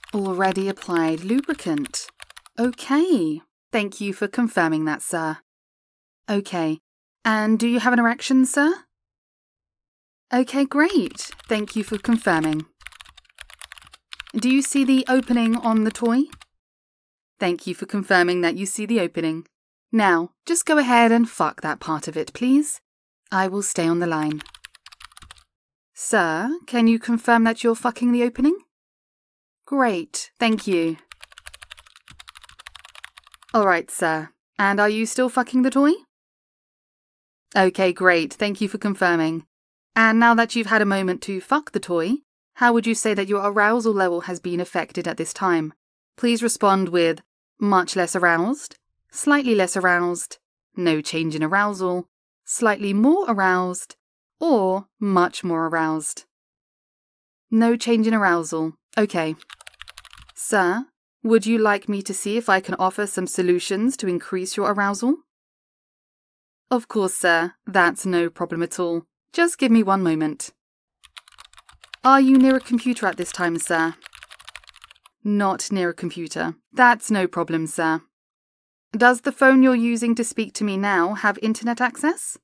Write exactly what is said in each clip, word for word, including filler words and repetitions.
Already applied lubricant. Okay. Thank you for confirming that, sir. Okay. And do you have an erection, sir? Okay, great. Thank you for confirming. Do you see the opening on the toy? Thank you for confirming that you see the opening. Now, just go ahead and fuck that part of it, please. I will stay on the line. Sir, can you confirm that you're fucking the opening? Great, thank you. Alright, sir. And are you still fucking the toy? Okay, great. Thank you for confirming. And now that you've had a moment to fuck the toy, how would you say that your arousal level has been affected at this time? Please respond with much less aroused, slightly less aroused, no change in arousal, slightly more aroused, or much more aroused. No change in arousal. Okay. Sir, would you like me to see if I can offer some solutions to increase your arousal? Of course, sir. That's no problem at all. Just give me one moment. Are you near a computer at this time, sir? Not near a computer. That's no problem, sir. Does the phone you're using to speak to me now have internet access?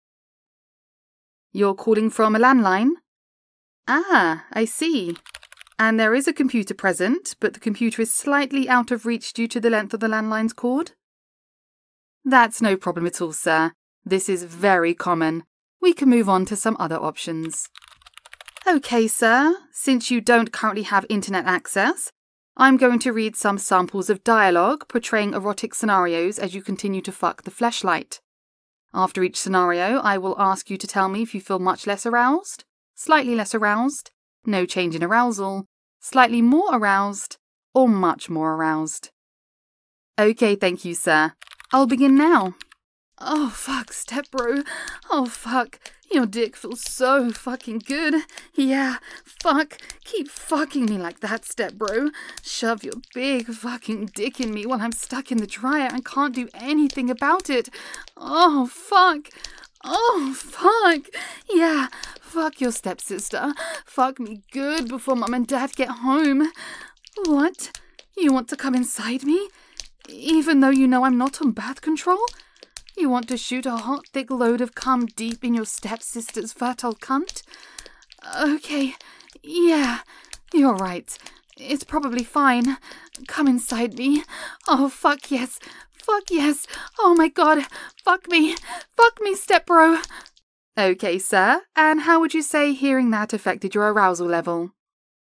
You're calling from a landline? Ah, I see. And there is a computer present, but the computer is slightly out of reach due to the length of the landline's cord? That's no problem at all, sir. This is very common. We can move on to some other options. Okay, sir. Since you don't currently have internet access, I'm going to read some samples of dialogue portraying erotic scenarios as you continue to fuck the fleshlight. After each scenario, I will ask you to tell me if you feel much less aroused, slightly less aroused, no change in arousal, slightly more aroused, or much more aroused. Okay, thank you, sir. I'll begin now. Oh, fuck, step bro. Oh, fuck. Your dick feels so fucking good. Yeah, fuck. Keep fucking me like that, step bro. Shove your big fucking dick in me while I'm stuck in the dryer and can't do anything about it. Oh, fuck. Oh, fuck. Yeah, fuck your stepsister. Fuck me good before mum and dad get home. What? You want to come inside me? Even though you know I'm not on birth control? You want to shoot a hot, thick load of cum deep in your stepsister's fertile cunt? Okay, yeah, you're right. It's probably fine. Come inside me. Oh, fuck yes. Fuck yes. Oh my god. Fuck me. Fuck me, stepbro. Okay, sir. And how would you say hearing that affected your arousal level?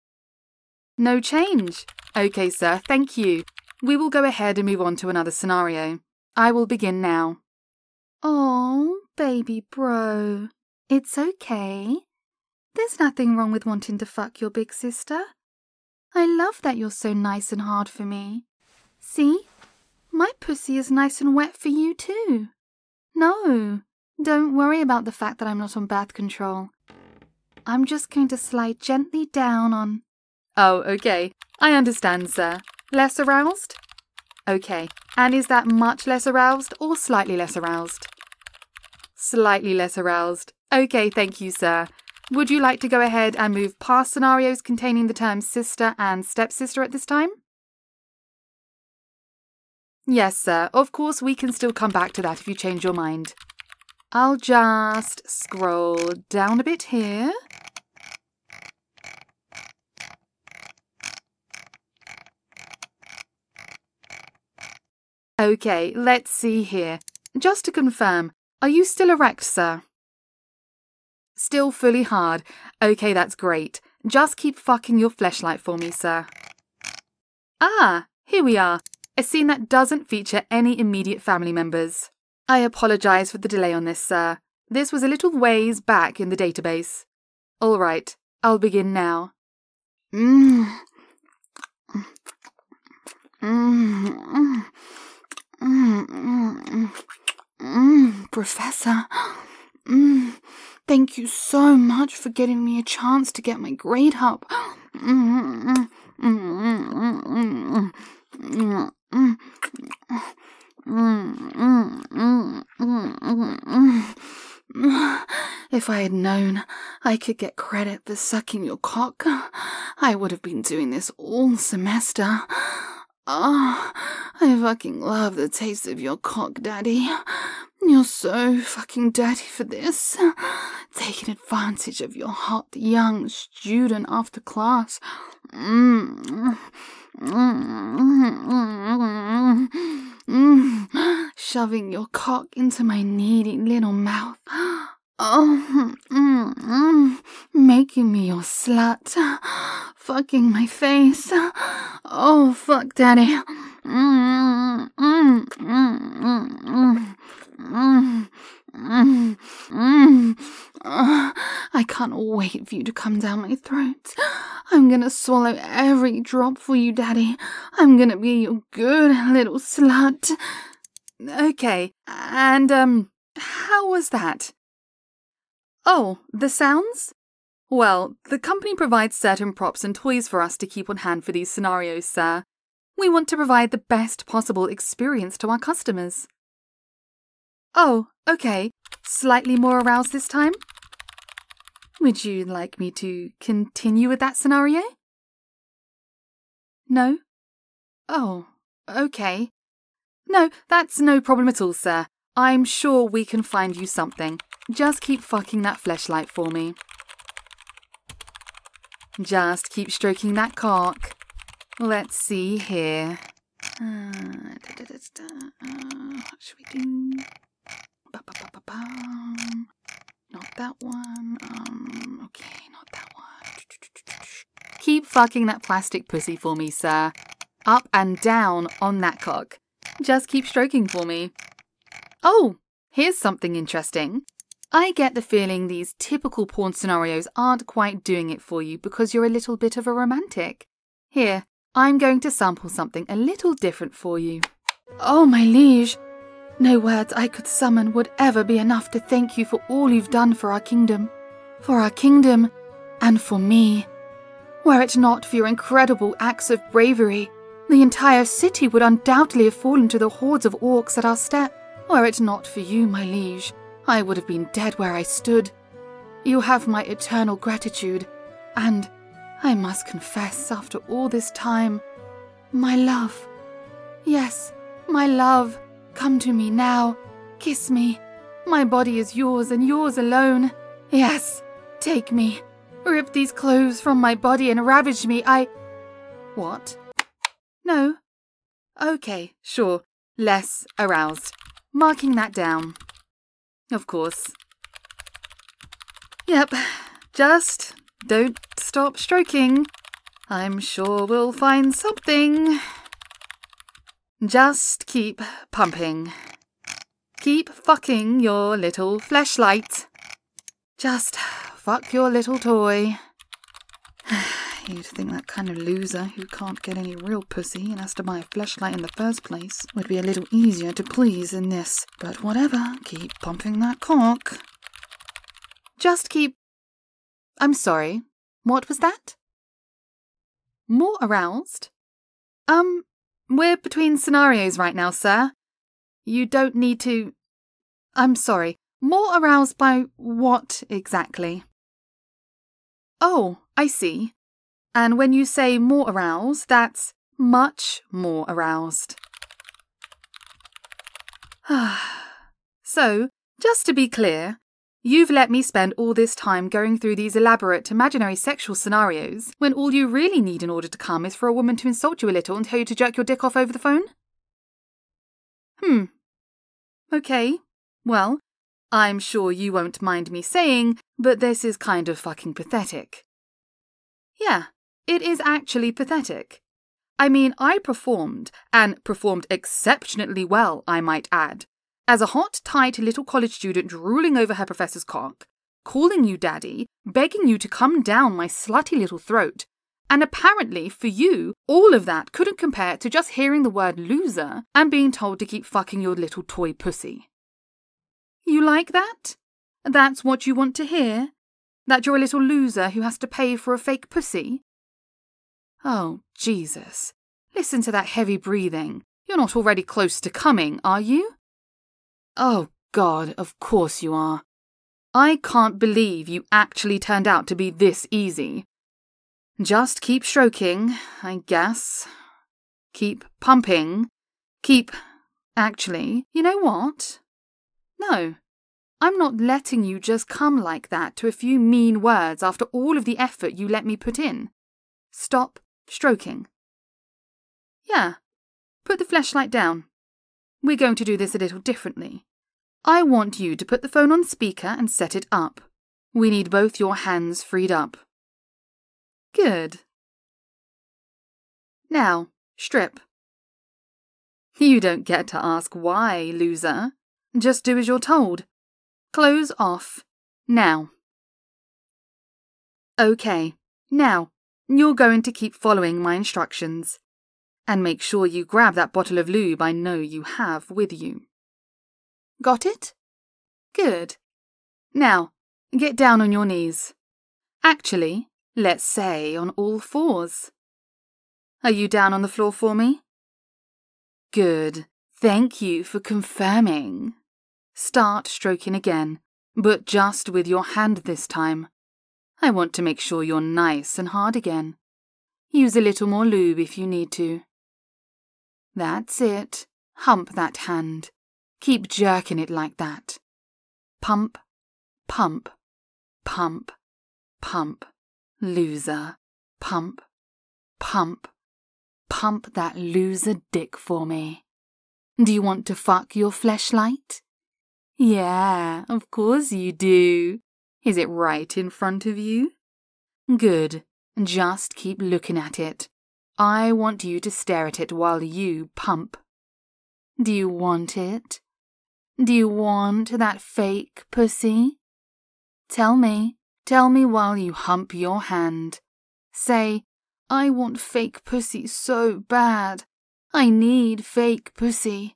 No change. Okay, sir. Thank you. We will go ahead and move on to another scenario. I will begin now. Oh, baby bro. It's okay. There's nothing wrong with wanting to fuck your big sister. I love that you're so nice and hard for me. See? My pussy is nice and wet for you too. No, don't worry about the fact that I'm not on birth control. I'm just going to slide gently down on... Oh, okay. I understand, sir. Less aroused? Okay. And is that much less aroused or slightly less aroused? Slightly less aroused. Okay, thank you, sir. Would you like to go ahead and move past scenarios containing the terms sister and stepsister at this time? Yes, sir. Of course, we can still come back to that if you change your mind. I'll just scroll down a bit here. Okay, let's see here. Just to confirm, are you still erect, sir? Still fully hard. Okay, that's great. Just keep fucking your fleshlight for me, sir. Ah, here we are. A scene that doesn't feature any immediate family members. I apologise for the delay on this, sir. This was a little ways back in the database. All right, I'll begin now. Mmm. Mmm. Mmm. Mmm. Professor. Mmm. Thank you so much for getting me a chance to get my grade up. Mm, mm, mm, mm, mm, mm, mm, mm, mm. If I had known I could get credit for sucking your cock, I would have been doing this all semester. Oh, I fucking love the taste of your cock, Daddy. You're so fucking dirty for this. Taking advantage of your hot young student after class. Mm. Mm. Mm. Shoving your cock into my needy little mouth. Oh, mm, mm, making me your slut, fucking my face. Oh, fuck, Daddy. Mm, mm, mm, mm, mm, mm, mm. Uh, I can't wait for you to come down my throat. I'm gonna swallow every drop for you, Daddy. I'm gonna be your good little slut. Okay, and, um, how was that? Oh, the sounds? Well, the company provides certain props and toys for us to keep on hand for these scenarios, sir. We want to provide the best possible experience to our customers. Oh, okay. Slightly more aroused this time? Would you like me to continue with that scenario? No? Oh, okay. No, that's no problem at all, sir. I'm sure we can find you something. Just keep fucking that fleshlight for me. Just keep stroking that cock. Let's see here. Uh, da, da, da, da. Uh, what should we do? Ba, ba, ba, ba, ba. Not that one. Um, okay, not that one. Keep fucking that plastic pussy for me, sir. Up and down on that cock. Just keep stroking for me. Oh, here's something interesting. I get the feeling these typical porn scenarios aren't quite doing it for you because you're a little bit of a romantic. Here, I'm going to sample something a little different for you. Oh, my liege. No words I could summon would ever be enough to thank you for all you've done for our kingdom. For our kingdom, and for me. Were it not for your incredible acts of bravery, the entire city would undoubtedly have fallen to the hordes of orcs at our step. Were it not for you, my liege, I would have been dead where I stood. You have my eternal gratitude, and I must confess, after all this time, my love. Yes, my love, come to me now. Kiss me. My body is yours and yours alone. Yes, take me. Rip these clothes from my body and ravage me. I... What? No. Okay, sure. Less aroused. Marking that down. Of course. Yep, just don't stop stroking. I'm sure we'll find something. Just keep pumping. Keep fucking your little fleshlight. Just fuck your little toy. You'd think that kind of loser who can't get any real pussy and has to buy a fleshlight in the first place would be a little easier to please than this. But whatever, keep pumping that cock. Just keep... I'm sorry, what was that? More aroused? Um, we're between scenarios right now, sir. You don't need to... I'm sorry, more aroused by what exactly? Oh, I see. And when you say more aroused, that's much more aroused. So, just to be clear, you've let me spend all this time going through these elaborate imaginary sexual scenarios when all you really need in order to come is for a woman to insult you a little and tell you to jerk your dick off over the phone? Hmm. Okay. Well, I'm sure you won't mind me saying, but this is kind of fucking pathetic. Yeah. It is actually pathetic. I mean, I performed, and performed exceptionally well, I might add, as a hot, tight little college student drooling over her professor's cock, calling you daddy, begging you to come down my slutty little throat, and apparently, for you, all of that couldn't compare to just hearing the word loser and being told to keep fucking your little toy pussy. You like that? That's what you want to hear? That you're a little loser who has to pay for a fake pussy? Oh, Jesus. Listen to that heavy breathing. You're not already close to coming, are you? Oh, God, of course you are. I can't believe you actually turned out to be this easy. Just keep stroking, I guess. Keep pumping. Keep... Actually, you know what? No. I'm not letting you just come like that to a few mean words after all of the effort you let me put in. Stop stroking. Yeah, put the fleshlight down. We're going to do this a little differently. I want you to put the phone on speaker and set it up. We need both your hands freed up. Good. Now, strip. You don't get to ask why, loser. Just do as you're told. Clothes off. Now. Okay, now, you're going to keep following my instructions. And make sure you grab that bottle of lube I know you have with you. Got it? Good. Now, get down on your knees. Actually, let's say on all fours. Are you down on the floor for me? Good. Thank you for confirming. Start stroking again, but just with your hand this time. I want to make sure you're nice and hard again. Use a little more lube if you need to. That's it. Hump that hand. Keep jerking it like that. Pump, pump, pump, pump. Loser. Pump, pump, pump that loser dick for me. Do you want to fuck your fleshlight? Yeah, of course you do. Is it right in front of you? Good. Just keep looking at it. I want you to stare at it while you pump. Do you want it? Do you want that fake pussy? Tell me. Tell me while you hump your hand. Say, I want fake pussy so bad. I need fake pussy.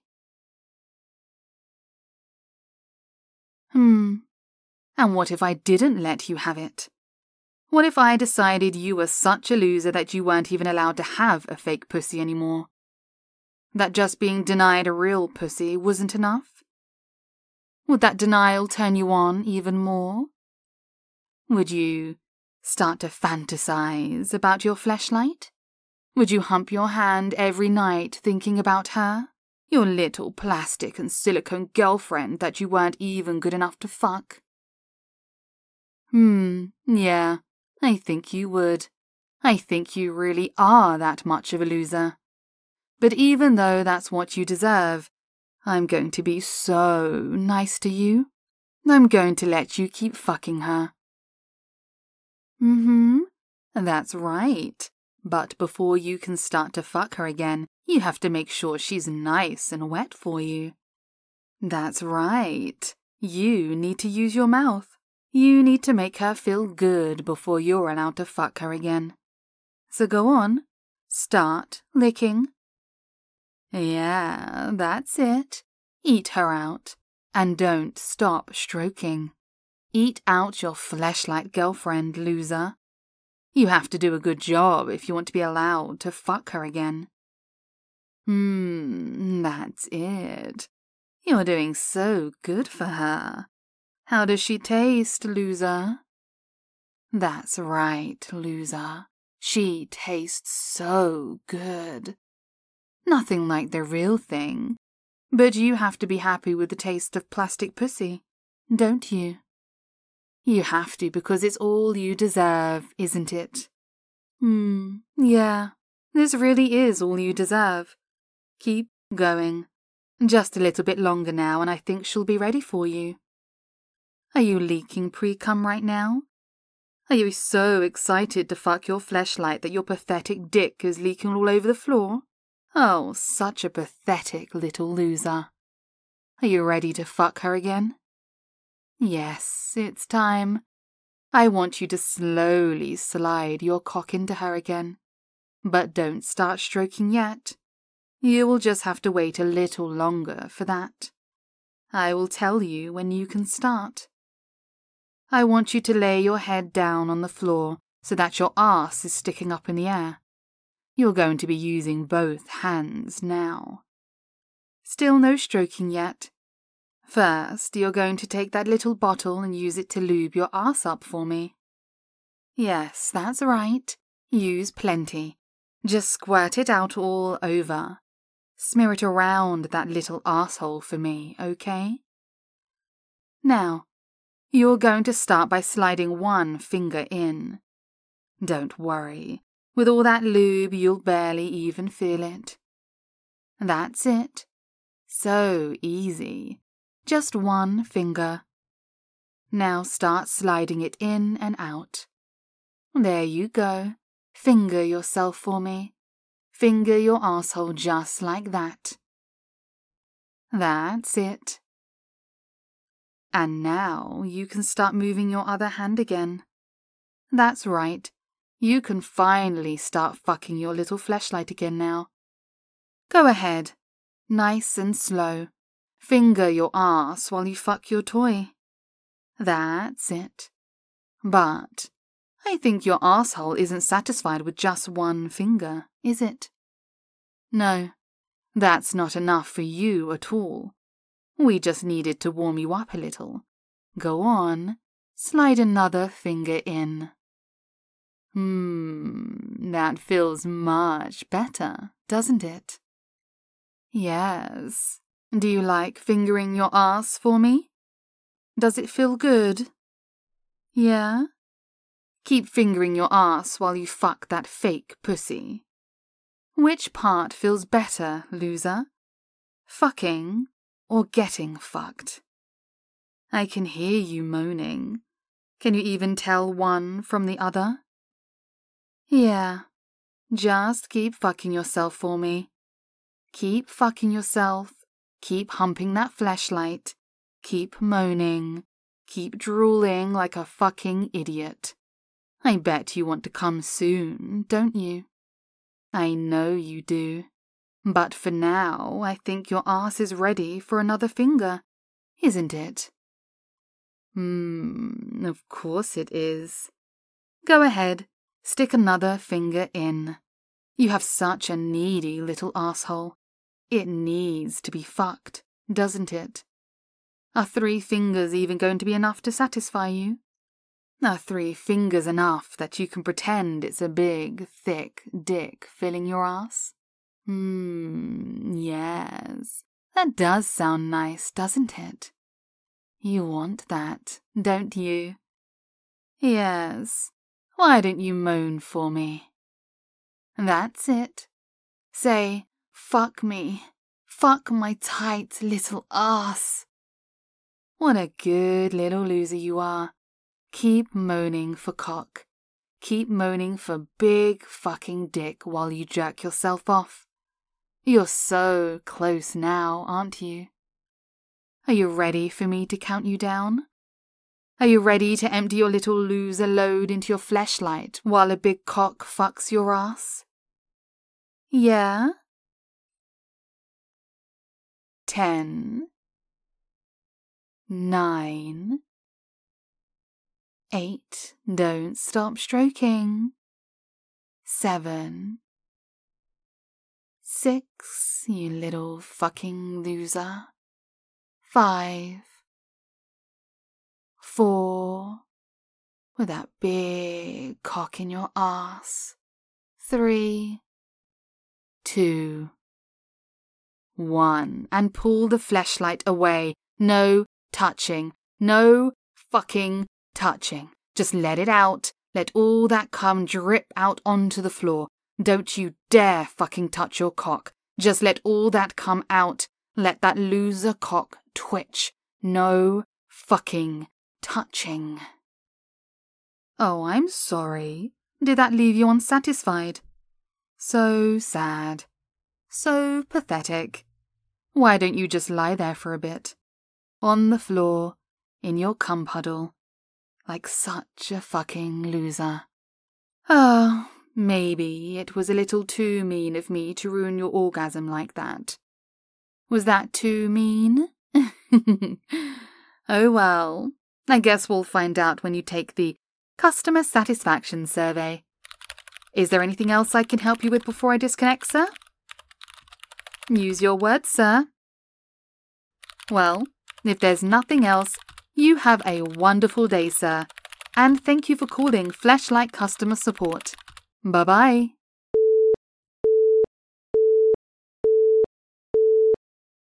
Hmm. And what if I didn't let you have it? What if I decided you were such a loser that you weren't even allowed to have a fake pussy anymore? That just being denied a real pussy wasn't enough? Would that denial turn you on even more? Would you start to fantasize about your fleshlight? Would you hump your hand every night thinking about her? Your little plastic and silicone girlfriend that you weren't even good enough to fuck? Hmm, yeah, I think you would. I think you really are that much of a loser. But even though that's what you deserve, I'm going to be so nice to you. I'm going to let you keep fucking her. Mm-hmm, that's right. But before you can start to fuck her again, you have to make sure she's nice and wet for you. That's right. You need to use your mouth. You need to make her feel good before you're allowed to fuck her again. So go on. Start licking. Yeah, that's it. Eat her out. And don't stop stroking. Eat out your fleshlight girlfriend, loser. You have to do a good job if you want to be allowed to fuck her again. Hmm, that's it. You're doing so good for her. How does she taste, loser? That's right, loser. She tastes so good. Nothing like the real thing. But you have to be happy with the taste of plastic pussy, don't you? You have to because it's all you deserve, isn't it? Hmm, yeah, this really is all you deserve. Keep going. Just a little bit longer now and I think she'll be ready for you. Are you leaking pre-cum right now? Are you so excited to fuck your fleshlight that your pathetic dick is leaking all over the floor? Oh, such a pathetic little loser. Are you ready to fuck her again? Yes, it's time. I want you to slowly slide your cock into her again. But don't start stroking yet. You will just have to wait a little longer for that. I will tell you when you can start. I want you to lay your head down on the floor so that your arse is sticking up in the air. You're going to be using both hands now. Still no stroking yet. First, you're going to take that little bottle and use it to lube your arse up for me. Yes, that's right. Use plenty. Just squirt it out all over. Smear it around that little arsehole for me, okay? Now, you're going to start by sliding one finger in. Don't worry. With all that lube, you'll barely even feel it. That's it. So easy. Just one finger. Now start sliding it in and out. There you go. Finger yourself for me. Finger your arsehole just like that. That's it. And now you can start moving your other hand again. That's right. You can finally start fucking your little fleshlight again now. Go ahead. Nice and slow. Finger your arse while you fuck your toy. That's it. But I think your arsehole isn't satisfied with just one finger, is it? No, that's not enough for you at all. We just needed to warm you up a little. Go on, slide another finger in. Hmm, that feels much better, doesn't it? Yes. Do you like fingering your ass for me? Does it feel good? Yeah? Keep fingering your ass while you fuck that fake pussy. Which part feels better, loser? Fucking or getting fucked? I can hear you moaning. Can you even tell one from the other? Yeah. Just keep fucking yourself for me. Keep fucking yourself. Keep humping that fleshlight. Keep moaning. Keep drooling like a fucking idiot. I bet you want to come soon, don't you? I know you do. But for now, I think your ass is ready for another finger, isn't it? Hmm, of course it is. Go ahead, stick another finger in. You have such a needy little asshole. It needs to be fucked, doesn't it? Are three fingers even going to be enough to satisfy you? Are three fingers enough that you can pretend it's a big, thick dick filling your ass? Hmm, yes. That does sound nice, doesn't it? You want that, don't you? Yes. Why don't you moan for me? That's it. Say, fuck me. Fuck my tight little ass. What a good little loser you are. Keep moaning for cock. Keep moaning for big fucking dick while you jerk yourself off. You're so close now, aren't you? Are you ready for me to count you down? Are you ready to empty your little loser load into your fleshlight while a big cock fucks your ass? Yeah? Ten. Nine. Eight. Don't stop stroking. Seven. Six, you little fucking loser. Five. Four. With that big cock in your ass. Three. Two. One. And pull the fleshlight away. No touching. No fucking touching. Just let it out. Let all that cum drip out onto the floor. Don't you dare fucking touch your cock. Just let all that come out. Let that loser cock twitch. No fucking touching. Oh, I'm sorry. Did that leave you unsatisfied? So sad. So pathetic. Why don't you just lie there for a bit? On the floor, in your cum puddle, like such a fucking loser. Oh, maybe it was a little too mean of me to ruin your orgasm like that. Was that too mean? Oh well, I guess we'll find out when you take the customer satisfaction survey. Is there anything else I can help you with before I disconnect, sir? Use your words, sir. Well, if there's nothing else, you have a wonderful day, sir. And thank you for calling Fleshlight Customer Support. Bye-bye.